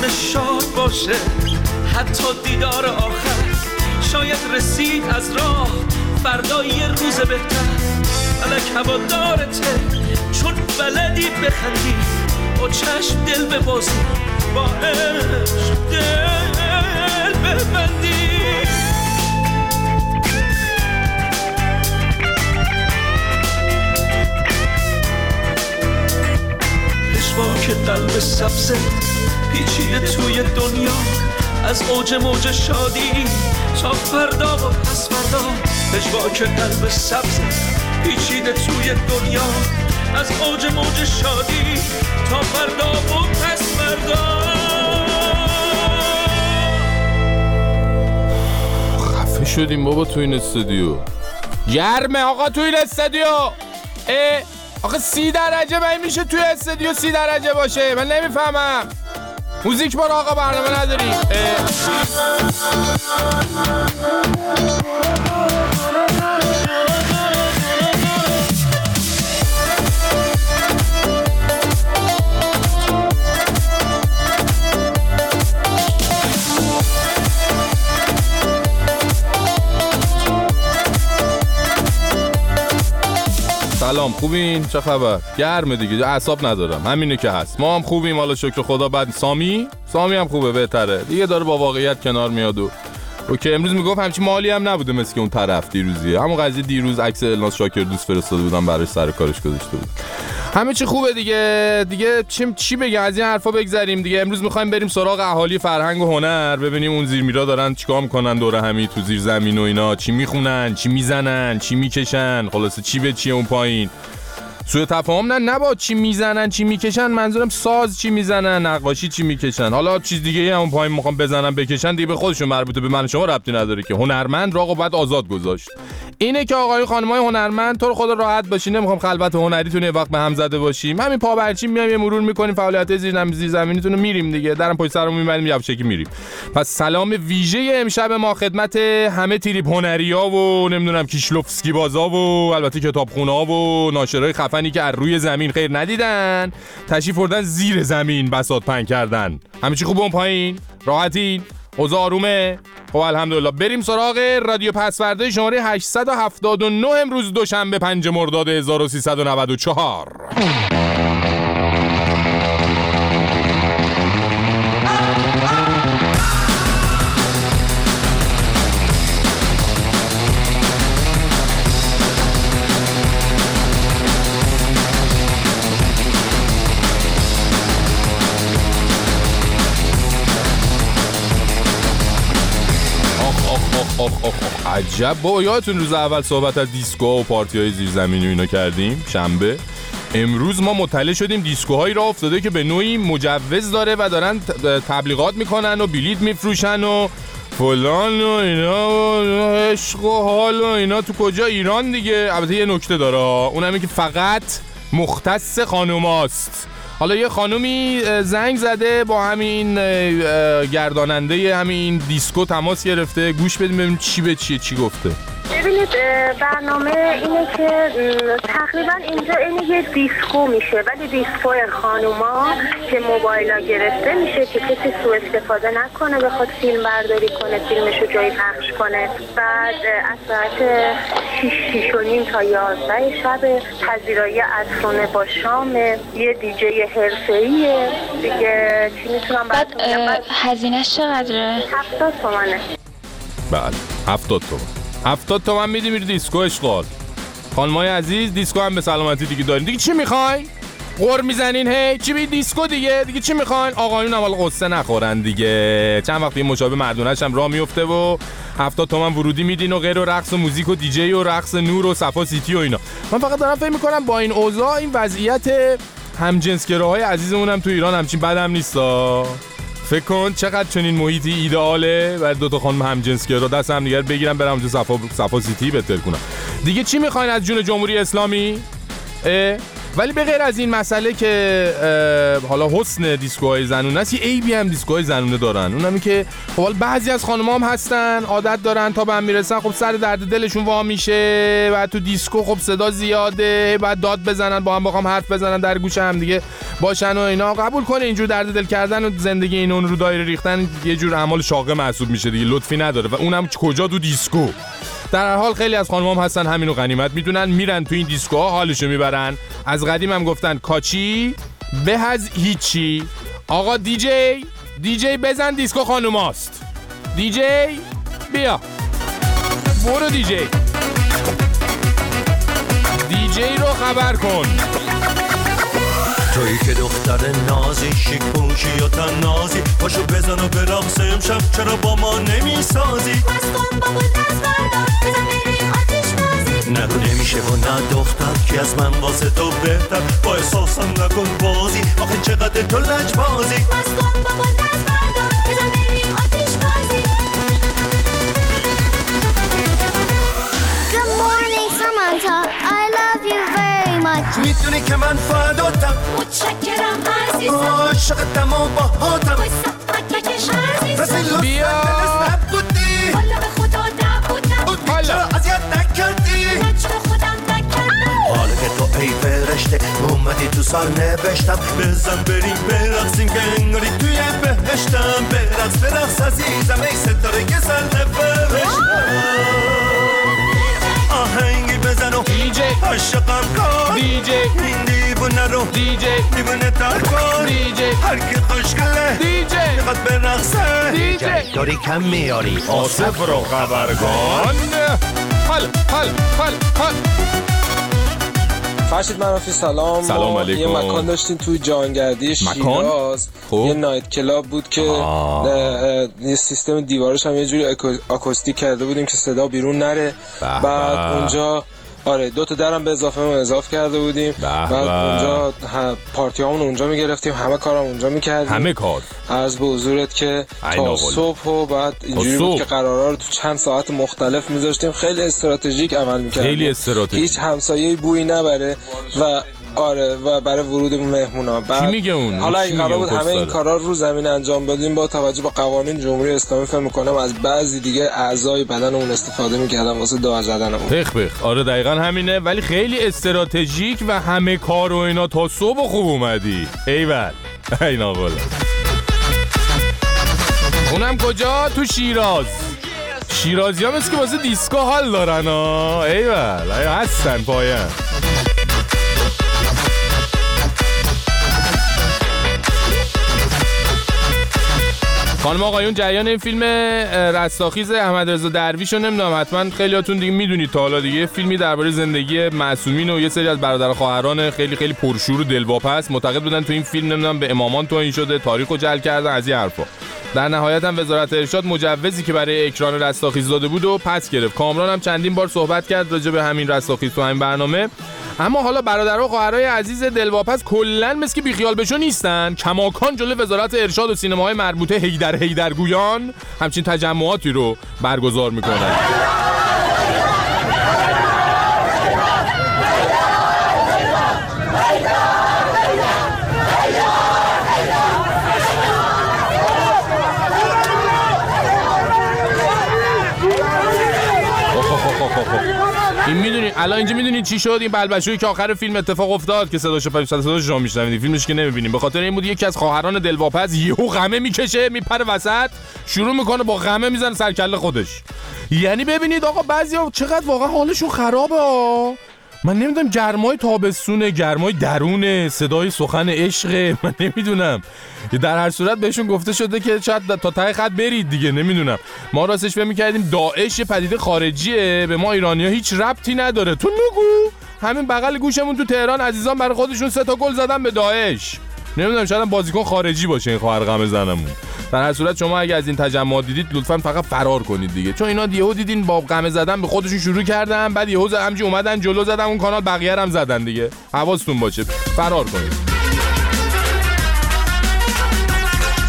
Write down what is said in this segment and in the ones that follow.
شاد باشه، حتی دیدار آخر شاید رسید از راه، فردا یه روز بهتر. فلک هوادارته چون بلدی بخندی، با چشم دل ببازی، با عشق دل ببندی. پشواک قلب سبزت پیچیده توی دنیا، از اوج موج شادی تا فردا و پس فردا. پشواک قلب سبزت پیچیده توی دنیا، از اوج موج شادی تا فردا و پس فردا. خفه شدیم بابا تو این استودیو. گرمه آقا تو این استودیو. آقا 30 درجه من میشه توی استودیو 30 درجه باشه؟ من نمیفهمم. موزیک بار آقا، برنامه نداری؟ سلام، خوبین؟ چه خبر؟ گرمه دیگه، اعصاب ندارم، همینه که هست. ما هم خوبیم حالا شکر خدا. بعد سامی هم خوبه، بهتره دیگه، داره با واقعیت کنار میاد. و اوکی، امروز میگفت همچین مالی هم نبوده مثل که اون طرف دیروزیه. همون قضیه دیروز عکس الناز شاکر دوست فرستاده بودم براش، سر کارش گذاشته بود. همه چی خوبه دیگه چی بگم، از این حرفا بگذریم دیگه. امروز میخوایم بریم سراغ اهالی فرهنگ و هنر، ببینیم اون زیرمیرا دارن چیکار میکنن دوره همی تو زیر زمین و اینا، چی میخونن، چی میزنن، چی میکشن، خلاصه چی به چیه اون پایین. سوء تفاهم نه با چی میزنن چی میکشن، منظورم ساز چی میزنن، نقاشی چی میکشن. حالا چیز دیگه اون پایین میخوام بزنن بکشن دیگه به خودشون مربوطه، به من و شما ربطی نداره که. هنرمند راقو بعد آزاد گذاشت. اینه که آقای خانمای هنرمند تو رو خدا راحت باشین، نمیخوام خلوت هنریتون یه وقت به هم زده باشیم. همین پا برچین میایم یه مرور میکنیم فعالیت زیر زمینیتون رو میریم دیگه، درم پشت سرمون میبریم یوشکی میریم. پس سلام ویژه امشب ما خدمت همه تریپ هنریا و نمیدونم کیشلوفسکی بازا و البته کتابخونا و ناشرای خفنی که از روی زمین خیر ندیدن، تشریف بردن زیر زمین بساط پهن کردن. همه چی خوبه اون پایین؟ راحتین؟ اوضاع آرومه؟ خب الحمدلله. بریم سراغ رادیو پسورده شماره 879 امروز دوشنبه 5 مرداد 1394. عجب بابا، یادتون روز اول صحبت از دیسکوها و پارتی‌های زیرزمینی و اینا کردیم شنبه. امروز ما مطلع شدیم دیسکوهایی راه افتاده که به نوعی مجوز داره و دارن تبلیغات میکنن و بلیط میفروشن و فلان و اینا و عشق و حال و اینا. تو کجا؟ ایران دیگه. البته یه نکته داره، اونم اینه که فقط مختص خانوماست. حالا یه خانومی زنگ زده با همین گرداننده همین دیسکو تماس گرفته، گوش بدیم ببینیم چی به چیه، چی گفته. ببینید برنامه اینه که تقریبا اینجا این یه دیسکو میشه، ولی دیسکو خانوما که موبایلا گرفته میشه که کسی سوء استفاده نکنه، بخواد فیلم برداری کنه، فیلمشو جایی پخش کنه. بعد از ساعت 6:30 تا 11 شب پذیرایی عصرانه با شام، یه دیجی حرفه‌ایه دیگه. چی میتونم براتون بگم؟ هزینه‌اش چقدره؟ 70 تومنه. بله 70 تومن. 70 تومن میدی میری دیسکو اشغال. خانمای عزیز دیسکو هم به سلامتی دیگه دارین. دیگه چی میخواین؟ غر میزنین هی چی بی دیسکو دیگه چی میخواین؟ آقایون اول قصه نخورن دیگه. چند وقت این مشابه مردونه‌ش هم راه میفته و 70 تومن ورودی میدین و غیر و رقص و موزیک و دیجی و رقص نور و صفا سیتی و اینا. من فقط دارم فکر میکنم با این اوضاع این وضعیت همجنسگراهای عزیزمون هم تو ایران همچین بدم نیستا. فکر کن چقدر چنین محیطی ایدئاله برای دو تا خانم همجنسگرا دست هم دیگر بگیرن برم تو صفا سیتی بهتر کنم. دیگه چی میخواین از جون جمهوری اسلامی؟ ولی به غیر از این مسئله که حالا حسن دیسکوهای زنونه است، یه عیبی هم دیسکوهای زنونه دارن. اونم که خب بعضی از خانم‌ها هم هستن عادت دارن تا به هم میرسن خب سر درد دلشون وا میشه و تو دیسکو خب صدا زیاده، بعد داد بزنن، با هم بخوام حرف بزنن، در گوش هم دیگه باشن و اینا. قبول کنه اینجور درد دل کردن و زندگی این اون رو دایره ریختن یه جور اعمال شاقه محسوب میشه دیگه، لطفی نداره و اونم کجا تو دیسکو. در هر حال خیلی از خانم‌ها هم هستن همینو غنیمت میدونن، میرن تو این دیسکوها حالشو میبرن. از قدیم هم گفتن کاچی به از هیچی. آقا دیجی بزن دیسکو خانوماست. دیجی بیا برو دیجی رو خبر کن. تویی که دختر نازی شیک پوشی یا تنازی، پاشو بزن و برقص امشب، چرا با ما نمیسازی؟ مستم بابا دست بردار بزن بریم آتیش بازی. نگو نمیشه و نه دختر که از من واسه تو بهتر، با احساسم نکن بازی، آخه چقدر تو لجبازی. مستم بابا دست بردار بزن بریم آتیش بازی. Good morning Samantha, I love you very much. میدونی که من فداتم، متشکرم عزیزم، عاشقتم و باهاتم، بایستا مکش عزیزم. رسی لطفا دلست نبودی، حالا به خدا نبودم، بود چرا اذیت نکردی، نجم خودم نکردم. حالا که تو ای فرشته اومدی تو سال نوشتم، بزن بریم برقصیم که انگاری توی بهشتم. برقص عزیزم ای ستاره که سر نفرشتم. آهنگی بزن و دیجی عاشقم کن، دیجی این دیوونه رو دیوونه تر کن، هر کی خوشگله میخواد برقصه، دیجی داری کم میاری آصف رو خبرگان. حال فرشید منافی سلام علیکم. یه مکان داشتیم توی جهانگردی شیراز، یه نایت کلاب بود که یه سیستم دیوارش هم یه جوری آکوستیک کرده بودیم که صدا بیرون نره. بعد اونجا آره 2 تا درم به اضافه کرده بودیم. بعد اونجا پارتی هامون اونجا میگرفتیم، همه کارم اونجا میکردیم، همه کار. عرض به حضورت که تا صبح و بعد اینجوری بود که قرارا رو تو چند ساعت مختلف میذاشتیم. خیلی استراتژیک عمل میکردیم، خیلی استراتژیک، هیچ همسایه‌ای بویی نبره و آره و برای ورود مهمونا. بعد کی میگه اون؟ حالا این قرار بود همه این کارا رو زمین انجام بدیم، با توجه به قوانین جمهوری اسلامی فهم میکنم از بعضی دیگه اعضای بدنمون استفاده میکردن واسه دعا زدنمون. بخ آره دقیقاً همینه، ولی خیلی استراتژیک و همه کار و اینا تا صبح خوب اومدی. ایول اینا بالا. اونم کجا؟ تو شیرازی هم است که واسه دیسکو حال دارن ها. ایول هستن پاین. خانم آقایون، جریان این فیلم رستاخیز احمد رضا درویش رو نمیدونم حتما خیلیاتون دیگه میدونید تا حالا دیگه، فیلمی درباره زندگی معصومین و یه سری از برادر خواهران خیلی خیلی پرشور و دلواپس. معتقد بودن تو این فیلم نمیدونم به امامان توهین شده، تاریخو جعل کردن، از این حرفا. در نهایت هم وزارت ارشاد مجوزی که برای اکران رستاخیز داده بود و پس گرفت. کامران هم چندین بار صحبت کرد راجع به همین رستاخیز تو همین برنامه. اما حالا برادرها و خواهرای عزیز دلواپس کلا مسکی بیخیال بشو نیستن، کماکان جلوی وزارت ارشاد و سینماهای مربوطه هیدرگویان همچین تجمعاتی رو برگزار میکنن. این میدونی الان اینجا میدونین چی شد؟ این بلبشویی که آخر فیلم اتفاق افتاد که صداشو شما میشنوید، فیلمش که نمیبینیم، به خاطر این بود یکی از خواهران دلواپس یهو غمه میکشه، میپره وسط، شروع میکنه با غمه میزنه سر کله خودش. یعنی ببینید آقا بعضیا چقدر واقعا حالشون خرابه من نمیدونم، گرمای تابستونه، گرمای درونه، صدای سخن عشق، من نمیدونم. در هر صورت بهشون گفته شده که شاید تا ته خط برید دیگه، نمیدونم. ما راستش فکر می‌کردیم داعش پدیده خارجیه، به ما ایرانی‌ها هیچ ربطی نداره. تو نگو همین بغل گوشمون تو تهران عزیزان برای خودشون 3 تا گل زدن به داعش. نمیدونم شاید بازیکن خارجی باشه این خواهر غم زنمون. در هر صورت شما اگه از این تجمعات دیدید لطفاً فقط فرار کنید دیگه، چون اینا یهو دیدین با غم زدن به خودشون شروع کردن، بعد یهو همجی اومدن جلو زدن اون کانال بقیه هم زدن دیگه. حواستون باشه فرار کنید.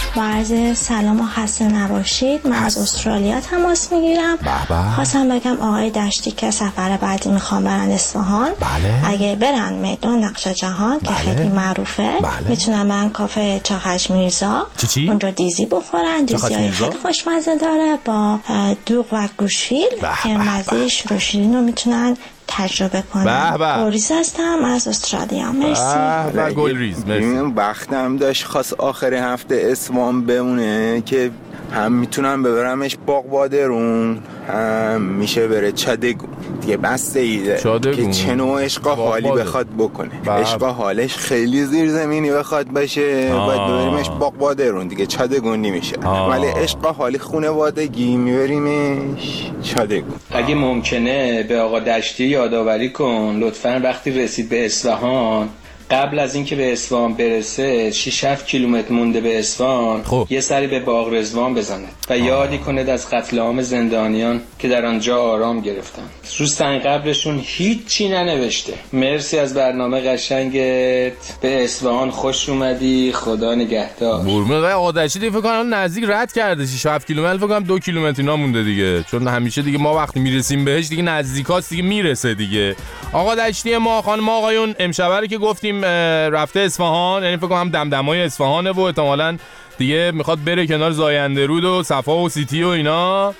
با عرض سلام و خسته نباشید. من از استرالیا تماس میگیرم. خواستم بگم آقای دشتی که سفر بعدی میخوام برن اصفهان، اگه برن میدان نقش جهان که خیلی معروفه، میتونن برن کافه چاخج میرزا، اونجا دیزی بخورن. دیزی های خیلی خوشمزه داره با دوغ و گوشفیل که مزهش رو شیرین رو میتونن تجربه کنم. گلریز هستم از استرالیا. مرسی. گلریز مرسی. وقتم داشت خواست آخر هفته اصفهان بمونه که هم میتونم ببرمش باغبادرون، هم میشه بره چادگون دیگه. بسته ایده که چه نوع عشق حالی بخواد بکنه. عشق حالش خیلی زیرزمینی بخواد باشه باید ببریمش باغبادرون دیگه، چادگون نمیشه. ولی عشق حالی خانوادگی میبریمش چادگون. اگه ممکنه به آقا دشتی یادآوری کن لطفاً وقتی رسید به اصفهان، قبل از اینکه به اصفهان برسه 6-7 کیلومتر مونده به اصفهان یه سری به باغ رضوان بزنه و یادی کنه از قتل عام زندانیان که در آنجا آرام گرفتن. رو سنگ قبرشون هیچی ننوشته. مرسی از برنامه قشنگت. به اصفهان خوش اومدی. خدا نگهدار. قربونت. آدشی دیگه فکر کنم نزدیک رد کرده. 6-7 کیلومتر فکر کنم 2 کیلومتر اینا مونده دیگه، چون همیشه دیگه ما وقتی میرسیم بهش دیگه نزدیکاست دیگه میرسه دیگه. آقا دشتی ما خانم آقایون امشب که گفتیم رفته اصفهان، یعنی فکر کنم دمدمای اصفهانه و احتمالاً دیگه میخواد بره کنار زایندرود و صفا و سیتی و اینا.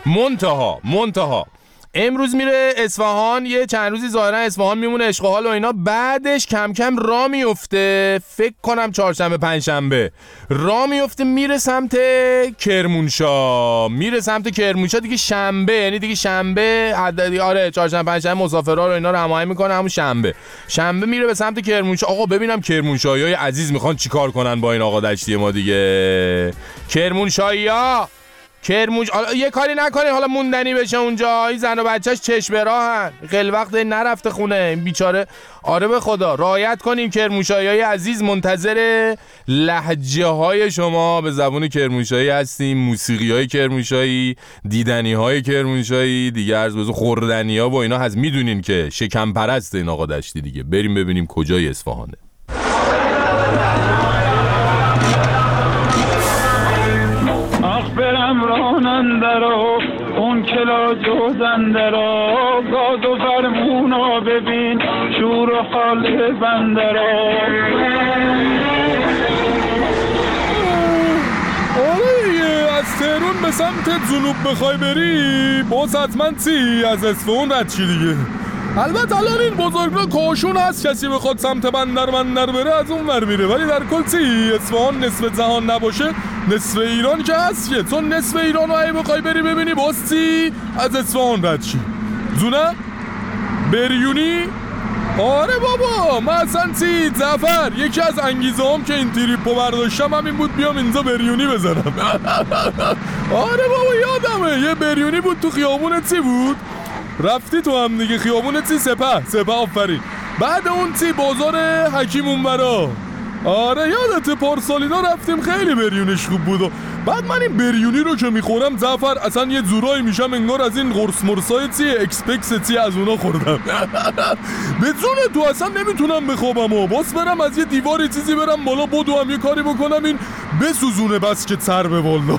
منتها امروز میره اصفهان، یه چند روزی ظاهرا اصفهان میمونه عشق و حال و اینا، بعدش کم کم راه میفته، فکر کنم چهارشنبه پنجشنبه راه میفته میره سمت کرمانشاه. دیگه شنبه، یعنی دیگه شنبه آره چهارشنبه پنجشنبه مسافرها رو اینا رو هماهنگ میکنه، همون شنبه میره به سمت کرمانشاه. آقا ببینم کرمانشاهیای عزیز میخوان چیکار کنن با این آقا دشتی ما دیگه. کرمانشاهیا یه کاری نکنه حالا موندنی بشه اونجا. این زن و بچهش چشم به راهن، خیلی وقت نرفته خونه این بیچاره. آره به خدا رعایت کنیم. کرمانشاهیای عزیز منتظر لهجه های شما به زبان کرمانشاهی هستیم. موسیقی های کرمانشاهی، دیدنی های کرمانشاهی دیگه، عرض بزرگ خوردنی ها و اینا هست. میدونین که شکم پرست این آقا دشتی دیگه. بریم ببینیم کجای اصفهانه. برم رانندرا اون کلا جوزندرا، گاز و فرمونا ببین شور و خال بندرا. از تهران به سمت جنوب بخوای بری باز حتما از اصفهان رد چی دیگه. البته الان این بزرگراه کاشون هست، کسی بخواد سمت بندر بره از اون ور میره، ولی در کل اصفهان نصف جهان نباشه نصف ایران که هست که، چون نصف ایران رو اگه بخوای بری ببینی باز از اصفهان رد چی. زونه بریونی. آره بابا من اصلا زفر یکی از انگیزه هم که این تریپو برداشتم همین بود بیام اینجا بریونی بزنم. آره بابا یادمه یه بریونی بود تو خیابون بود رفتی تو هم دیگه، خیابون سپه آفرین. بعد اون بازار حکیم اونورا. آره یادت پارسالینا رفتیم خیلی بریونش خوب بود. بعد من این بریونی رو که میخورم زفر اصلا یه زورایی میشم انگار از این قرص مرسای اکسپکس از اونا خوردم. به جون تو اصلا نمیتونم بخوابم و باز برم از یه دیواری چیزی برم بالا بدو هم یه کاری بکنم این بسوزونه بس که سر به والا.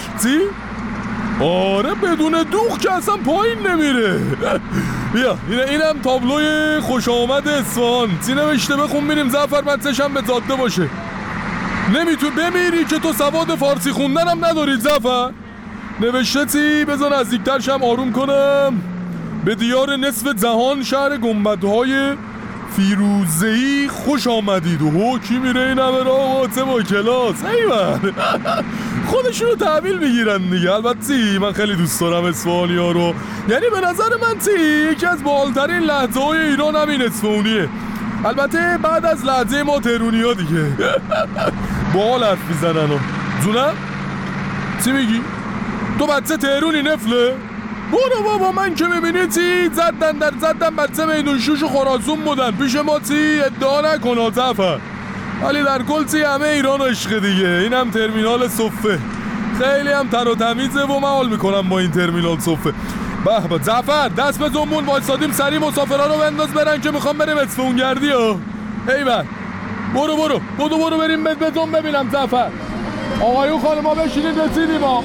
آره بدون دوغ که اصلا پایین نمیره. بیا اینم تابلوی خوش آمد اصفهان. نوشته بخون بینیم زفر مدسشم به جاده باشه. نمیتون بمیری که تو سواد فارسی خوندن هم نداری زفر. نوشته بذار نزدیکترشم آروم کنم. به دیار نصف جهان شهر گنبدهای فیروزه‌ای خوش آمدید. و کی میره این همه راه با کلاس ایوان خودشونو تحویل میگیرن دیگه. البته من خیلی دوست دارم اصفهانی ها رو، یعنی به نظر من یکی از بالترین لهجه های ایران همین اصفهانیه. البته بعد از لهجه ما تهرونی ها دیگه. بال حرف میزنن و جونم چی میگی؟ تو بچه تهرونی نفله؟ برو بابا من که میبینی زدن بچه میدون شوش و خراسون بودن پیش ما ادعا نکن زفر. ولی در کل همه ایران عشق دیگه. اینم ترمینال صفه خیلی هم تر و تمیزه و من حال میکنم با این ترمینال صفه. به زفر دست به زنبون وایسادیم سری مسافرها رو بنداز برن که میخوام بریم اصفهان گردی ها. ایول برو بریم بزن ببینم زفر. آقایون خانما بشینید رسیدیم ها.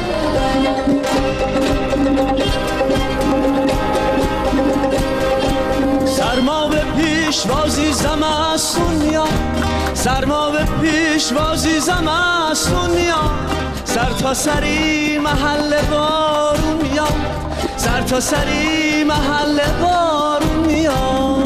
سرما به پیشوازی زمستون یا سرما به پیشوازی زمستون یا سر تا سری محل بارون یا سر تا سری محل بارون یا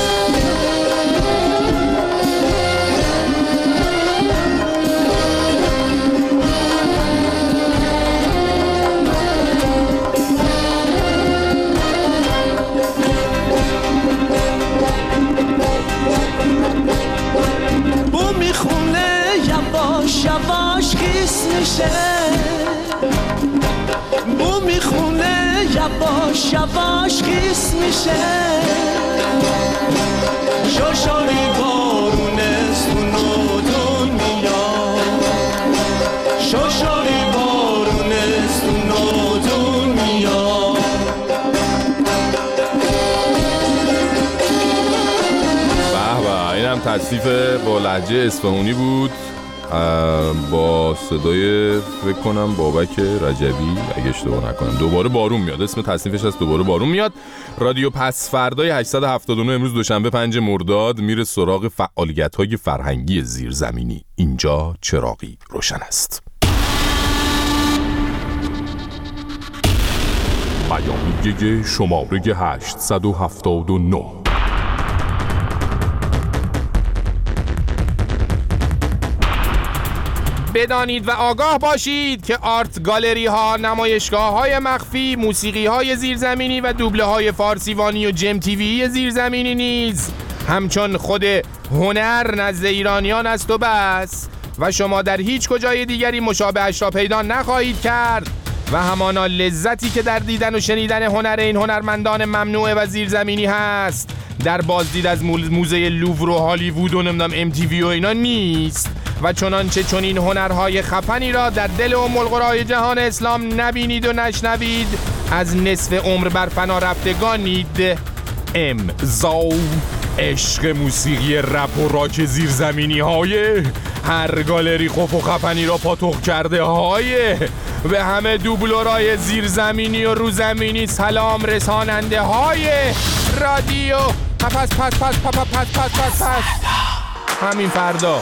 یواش خیس میشه بو میخونه یواش یواش خیس میشه شوشاری بارونستون و دنیا شوشاری بارونستون و دنیا به به اینم تصنیف با لهجه اصفهانی بود با صدای فکر کنم بابک رجبی اگه اشتباه نکنم. دوباره بارون میاد، اسم تصنیفش هست دوباره بارون میاد. رادیو پس فردای 879 امروز دوشنبه 5 مرداد میره سراغ فعالیت‌های فرهنگی زیرزمینی. اینجا چراغی روشن است. بیانیه شماره 879. بدانید و آگاه باشید که آرت گالری ها، نمایشگاه های مخفی، موسیقی های زیرزمینی و دوبله های فارسیوانی و جم تیوی زیرزمینی نیز همچون خود هنر نزد ایرانیان است و بس و شما در هیچ کجای دیگری مشابهش را پیدا نخواهید کرد و همانا لذتی که در دیدن و شنیدن هنر این هنرمندان ممنوعه و زیرزمینی هست در بازدید از موزه لوور و هالیوود و نمیدونم MTV و اینا نیست و چنانچه چنین هنرهای خفنی را در دل ام القرای جهان اسلام نبینید و نشنوید از نصف عمر بر فنا رفتگانید. امضا عشق موسیقی رپ و راک زیرزمینی های هر گالری خوف و خفنی را پاتوق کرده های به همه دوبلورای زیرزمینی و روزمینی سلام رساننده های رادیو پس همین فردا.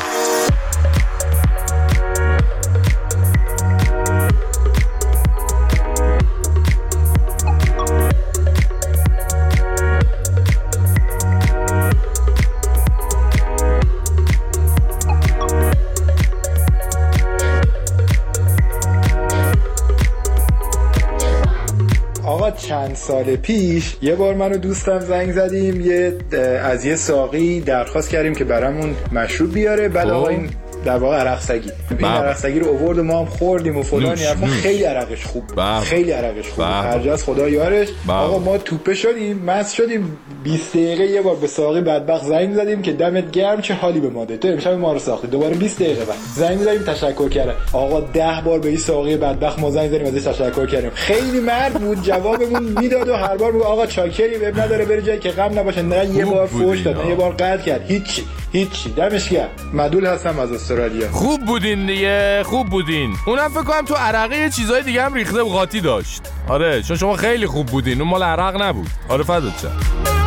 چند سال پیش یه بار من و دوستم زنگ زدیم از یه ساقی درخواست کردیم که برامون مشروب بیاره. بعد آقا این در واقع عرق سگی این عرق سگی رو آورد و ما هم خوردیم و فلان. خیلی عرقش خوب خیلی عرقش خوب هرجا از خدا یارش. آقا ما توپه شدیم مست شدیم 20 دقیقه یه بار به ساقی بدبخت زنگ زدیم که دمت گرم چه حالی به ما ده تو امشب ما رو ساختی. دوباره 20 دقیقه بعد زنگ زدیم تشکر کرد. آقا 10 بار به این ساقی بدبخت ما زنگ زدیم ازش تشکر کردیم. خیلی مرد بود جوابمون میداد و هر بار میگه آقا چاکری اب نداره بره جایی که غم نباشه. نه یه بار فوش داد نه یه بار قطع کرد هیچی دمش گرم. مدول هستم از استرالیا. خوب بودین دیگه خوب بودین. اونم فکر کنم تو عرقه یه چیزای دیگه هم ریخته و قاطی داشت. آره چون شما خیلی خوب بودین اون مال عرق نبود. آره فدات شم.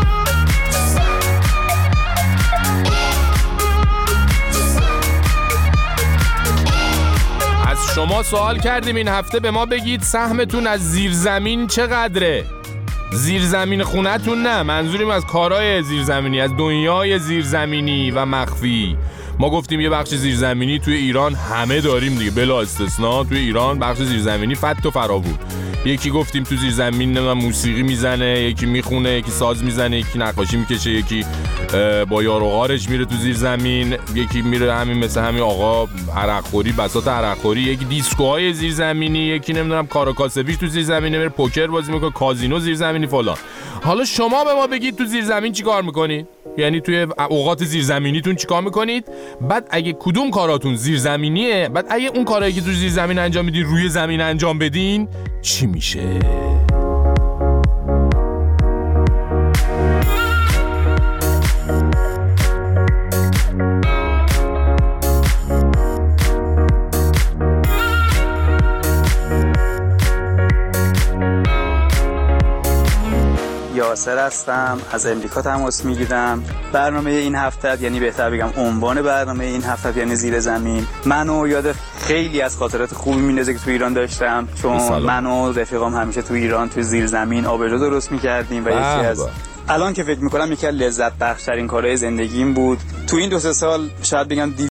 از شما سوال کردیم این هفته به ما بگید سهمتون از زیرزمین چقدره؟ زیرزمین خونتون نه، منظوریم از کارهای زیرزمینی، از دنیای زیرزمینی و مخفی. ما گفتیم یه بخش زیرزمینی توی ایران همه داریم دیگه بلا استثنا. توی ایران بخش زیرزمینی فت و فراوون. یکی گفتیم تو زیرزمین نمیدونم موسیقی میزنه، یکی میخونه، یکی ساز میزنه، یکی نقاشی میکشه، یکی با یار و غارش میره تو زیرزمین، یکی میره همین مثل همین آقا عرقخوری بساط عرقخوری، یکی دیسکوهای زیرزمینی، یکی نمیدونم کاراکاسبیش تو زیرزمین میره پوکر بازی میکنه، کازینو زیرزمینی فلان. حالا شما به ما بگید تو زیرزمین چیکار میکنید؟ یعنی توی اوقات زیرزمینیتون چیکار میکنید؟ بعد اگه کدوم کاراتون زیرزمینیه، بعد اگه اون کارایی که تو زیرزمین انجام میدین روی زمین انجام بدین چی میشه؟ یاسر هستم، از امریکا تماس میگیرم. برنامه این هفته، یعنی بهتر بگم عنوان برنامه این هفته یعنی زیر زمین، منو یاد خیلی از خاطرات خوبی میندازه که تو ایران داشتم، چون من و رفیقام همیشه تو ایران تو زیر زمین آبجو درست میکردیم و یکی از الان که فکر میکنم یکی از لذت بخشترین کارهای زندگیم بود. تو این 2-3 سال شاید بگم